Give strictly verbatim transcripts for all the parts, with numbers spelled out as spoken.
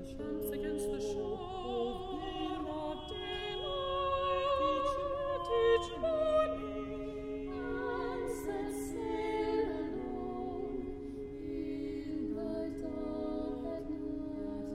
dance against the shore of daylight, each morning, and set sail alone in the dark at night.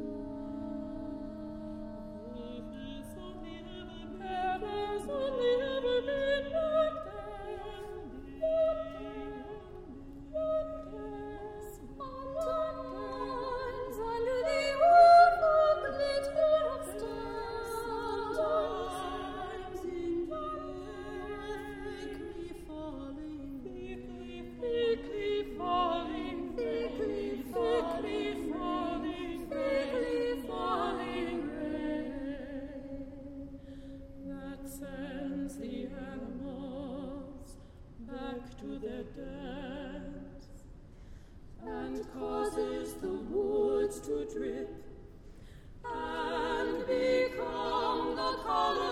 There's only ever been, there's only ever been one day, one day, one day, sometimes under the awful glitter of stars, sometimes in death, thickly falling, thickly, thickly falling, thickly, thickly falling, thickly falling rain that sends the animals back to their dens and causes the woods to drip and become the color